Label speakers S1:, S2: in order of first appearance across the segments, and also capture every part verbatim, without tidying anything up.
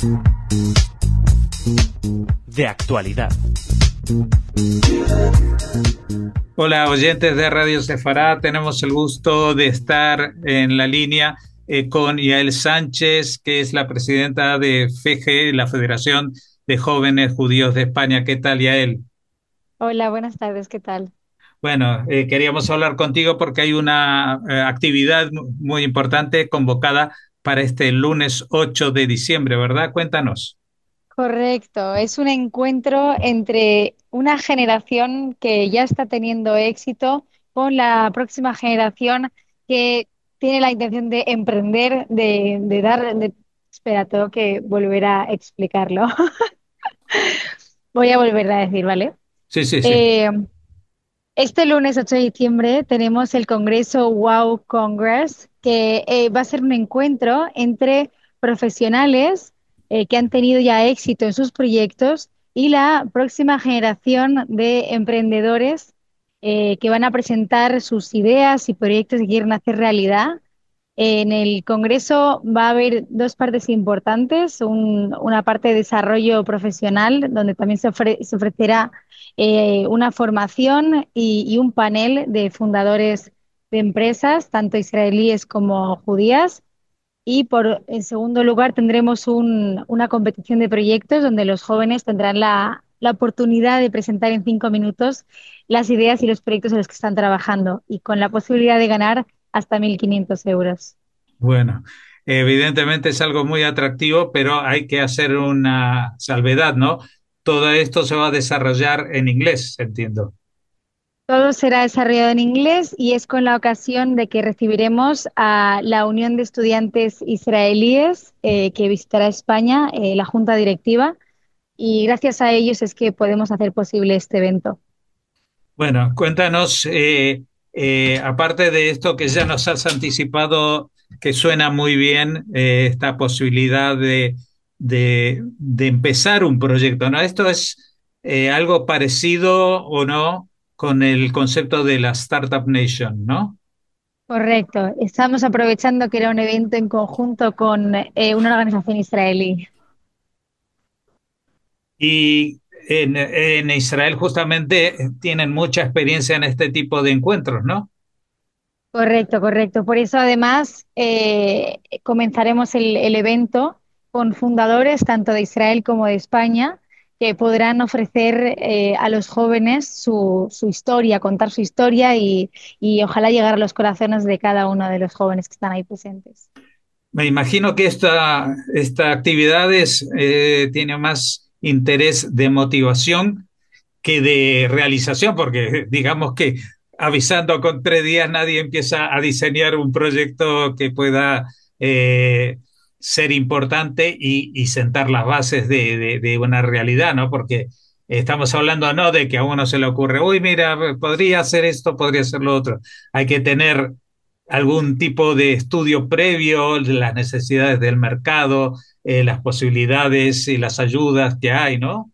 S1: De actualidad.
S2: Hola, oyentes de Radio Sefará. Tenemos el gusto de estar en la línea eh, con Yael Sánchez, que es la presidenta de F E G, la Federación de Jóvenes Judíos de España. ¿Qué tal, Yael?
S3: Hola, buenas tardes, ¿qué tal?
S2: Bueno, eh, queríamos hablar contigo porque hay una eh, actividad mu- muy importante convocada para este lunes ocho de diciembre, ¿verdad? Cuéntanos.
S3: Correcto, es un encuentro entre una generación que ya está teniendo éxito con la próxima generación que tiene la intención de emprender, de, de dar... de- Espera, tengo que volver a explicarlo. Voy a volver a decir, ¿vale?
S2: Sí, sí, sí.
S3: Eh, Este lunes ocho de diciembre tenemos el Congreso Wow Congress, que eh, va a ser un encuentro entre profesionales eh, que han tenido ya éxito en sus proyectos y la próxima generación de emprendedores eh, que van a presentar sus ideas y proyectos que quieren hacer realidad. En el Congreso va a haber dos partes importantes, un- una parte de desarrollo profesional, donde también se, ofre- se ofrecerá eh, una formación y, y un panel de fundadores de empresas, tanto israelíes como judías. Y por, en segundo lugar, tendremos un- una competición de proyectos donde los jóvenes tendrán la, la oportunidad de presentar en cinco minutos las ideas y los proyectos en los que están trabajando y con la posibilidad de ganar hasta mil quinientos euros.
S2: Bueno, evidentemente es algo muy atractivo, pero hay que hacer una salvedad, ¿no? Todo esto se va a desarrollar en inglés, entiendo.
S3: Todo será desarrollado en inglés y es con la ocasión de que recibiremos a la Unión de Estudiantes Israelíes eh, que visitará España, eh, la Junta Directiva, y gracias a ellos es que podemos hacer posible este evento.
S2: Bueno, cuéntanos, eh, eh, aparte de esto que ya nos has anticipado, que suena muy bien, eh, esta posibilidad de, de, de empezar un proyecto, ¿no? Esto es eh, algo parecido o no con el concepto de la Startup Nation, ¿no?
S3: Correcto. Estamos aprovechando que era un evento en conjunto con eh, una organización israelí.
S2: Y en, en Israel justamente tienen mucha experiencia en este tipo de encuentros, ¿no?
S3: Correcto, correcto. Por eso, además, eh, comenzaremos el, el evento con fundadores tanto de Israel como de España que podrán ofrecer eh, a los jóvenes su, su historia, contar su historia y, y ojalá llegar a los corazones de cada uno de los jóvenes que están ahí presentes.
S2: Me imagino que esta, esta actividad es, eh, tiene más interés de motivación que de realización, porque digamos que avisando con tres días nadie empieza a diseñar un proyecto que pueda eh, ser importante y, y sentar las bases de, de, de una realidad, ¿no? Porque estamos hablando no de que a uno se le ocurre, uy, mira, podría hacer esto, podría hacer lo otro. Hay que tener algún tipo de estudio previo de las necesidades del mercado, eh, las posibilidades y las ayudas que hay, ¿no?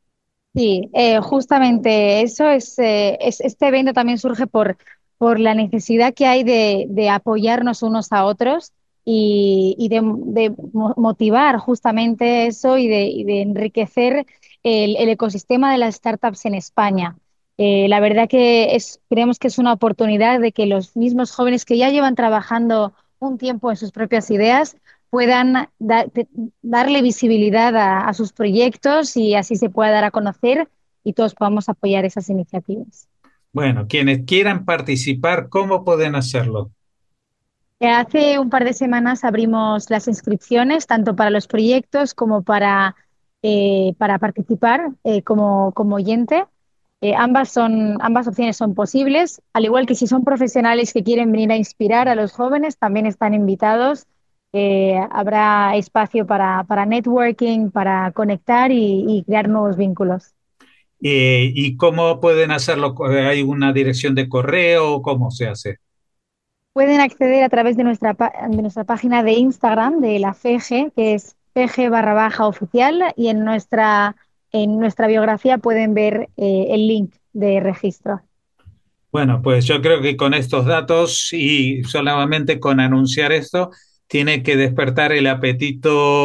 S3: Sí, eh, justamente eso es, eh, es- este evento también surge por, por la necesidad que hay de, de apoyarnos unos a otros y, y de, de mo- motivar justamente eso y de, y de enriquecer el, el ecosistema de las startups en España. Eh, la verdad que es, creemos que es una oportunidad de que los mismos jóvenes que ya llevan trabajando un tiempo en sus propias ideas puedan da- te- darle visibilidad a, a sus proyectos y así se pueda dar a conocer y todos podamos apoyar esas iniciativas.
S2: Bueno, quienes quieran participar, ¿cómo pueden hacerlo?
S3: Eh, Hace un par de semanas abrimos las inscripciones tanto para los proyectos como para, eh, para participar eh, como, como oyente. Eh, ambas son, ambas opciones son posibles, al igual que si son profesionales que quieren venir a inspirar a los jóvenes, también están invitados. Eh, habrá espacio para, para networking, para conectar y, y crear nuevos vínculos.
S2: Eh, ¿y cómo pueden hacerlo? ¿Hay una dirección de correo? ¿Cómo se hace?
S3: Pueden acceder a través de nuestra, pa- de nuestra página de Instagram de la F E G, que es F E G barra baja oficial, y en nuestra, en nuestra biografía pueden ver eh, el link de registro.
S2: Bueno, pues yo creo que con estos datos y solamente con anunciar esto, tiene que despertar el apetito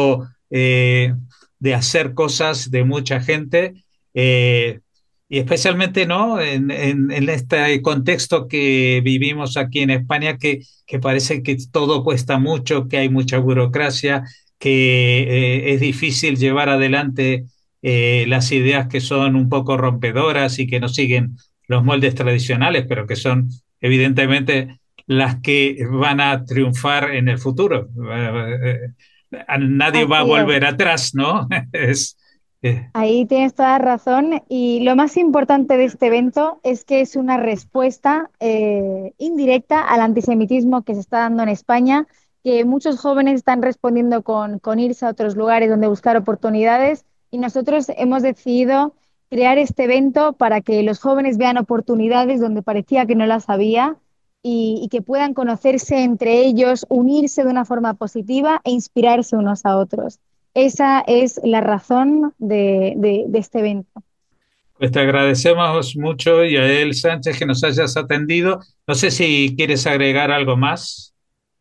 S2: eh, de hacer cosas de mucha gente, eh, y especialmente, ¿no? En, en, en este contexto que vivimos aquí en España, que, que parece que todo cuesta mucho, que hay mucha burocracia, que eh, es difícil llevar adelante eh, las ideas que son un poco rompedoras y que no siguen los moldes tradicionales, pero que son evidentemente las que van a triunfar en el futuro. Eh, eh, nadie va a
S3: Así es.
S2: volver atrás, ¿no? Es, eh,
S3: Ahí tienes toda la razón. Y lo más importante de este evento es que es una respuesta eh, indirecta al antisemitismo que se está dando en España, que muchos jóvenes están respondiendo con, con irse a otros lugares donde buscar oportunidades. Y nosotros hemos decidido crear este evento para que los jóvenes vean oportunidades donde parecía que no las había y, y que puedan conocerse entre ellos, unirse de una forma positiva e inspirarse unos a otros. Esa es la razón de, de- de este evento.
S2: pues te agradecemos mucho, Yael Sánchez, que nos hayas atendido. No sé si quieres agregar algo más.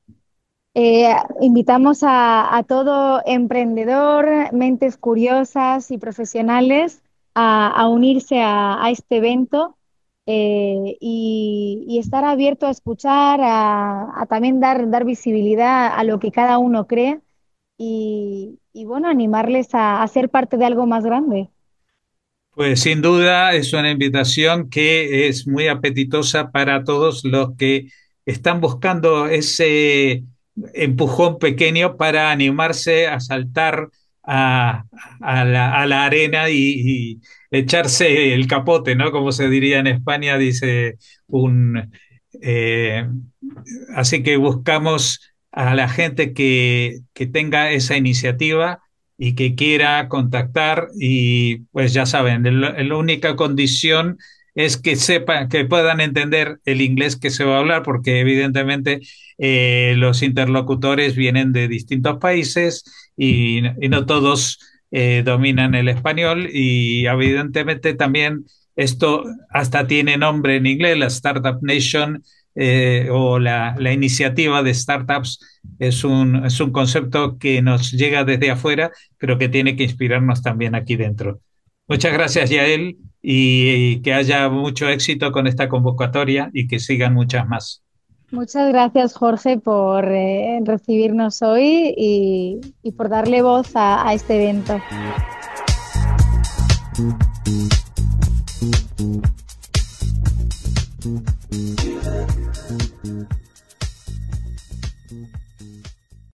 S3: Eh, invitamos a, a todo emprendedor, mentes curiosas y profesionales a, a unirse a, a este evento eh, y, y estar abierto a escuchar, a, a también dar, dar visibilidad a lo que cada uno cree y, y bueno, animarles a, a ser parte de algo más grande.
S2: Pues sin duda es una invitación que es muy apetitosa para todos los que están buscando ese empujón pequeño para animarse a saltar a, a la, a la arena y, y echarse el capote, ¿no? Como se diría en España, dice un... eh, así que buscamos a la gente que, que tenga esa iniciativa y que quiera contactar y pues ya saben, la, la única condición es que sepan, que puedan entender el inglés que se va a hablar, porque evidentemente eh, los interlocutores vienen de distintos países y, y no todos eh, dominan el español y evidentemente también esto hasta tiene nombre en inglés, la Startup Nation eh, o la, la iniciativa de startups es un, es un concepto que nos llega desde afuera pero que tiene que inspirarnos también aquí dentro. Muchas gracias, Yael, y que haya mucho éxito con esta convocatoria y que sigan muchas más.
S3: Muchas gracias, Jorge, por eh, recibirnos hoy y, y por darle voz a a este evento.